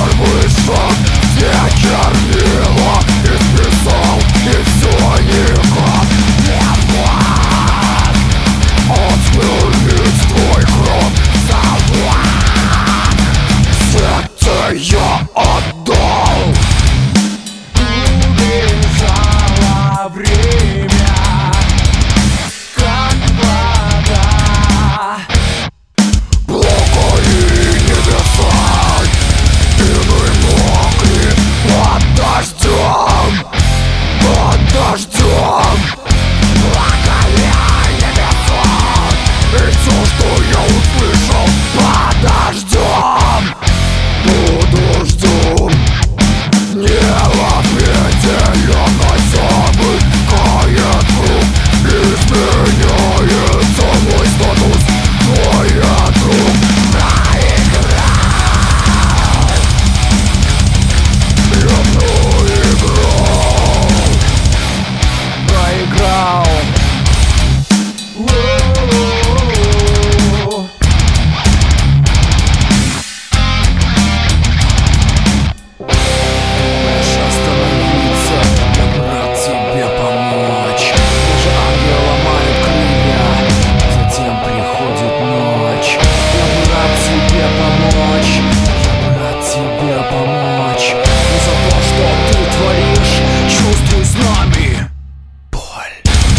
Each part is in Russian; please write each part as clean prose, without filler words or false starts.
первый шаг, все чернила исписал, и все никак не план. Отвернуть твой кровь салат, сердце я отдал. Убежало время, как вода. Плохо и небеса, иной мокрый под дождем, под дождем. Плохо и небеса, и все, что я услышал под дождем, под дождем. Не в ответе я хотя бы кает круг, изменяется мой статус, твоя друг. Проиграл, я проиграл, Проиграл. Можешь остановиться, я рад тебе помочь. Даже ангел ломает крылья, затем приходит ночь. Я бы рад тебе помочь, я бы рад тебе помочь. Но за то, что ты творишь, чувствуй с нами боль.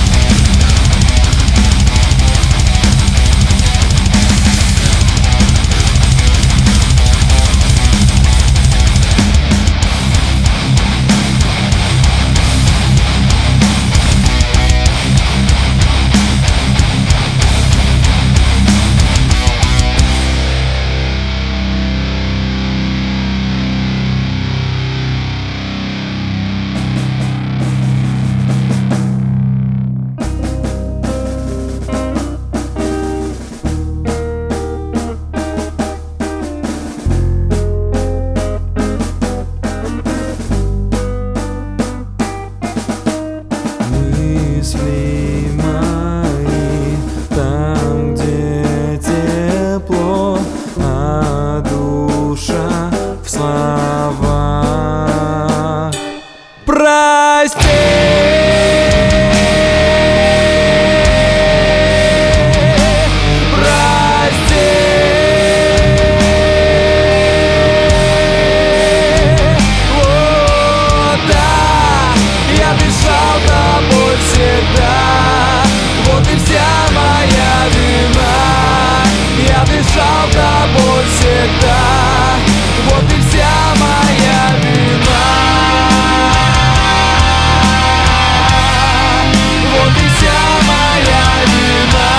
Мысли мои там, где тепло, а душа в словах. Прости, прости. О, да, я дышал тобой всегда, вот и вся моя вина. Я дышал тобой всегда, вот и вся моя вина. Вот и вся моя вина.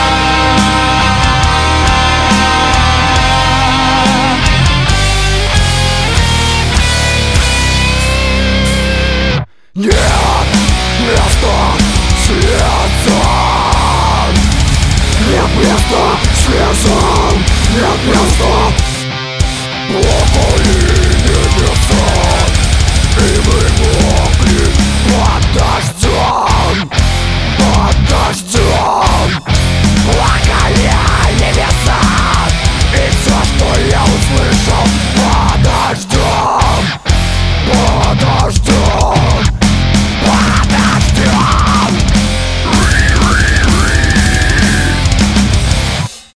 нет места слезам, нет места слезам, нет места. Плохо и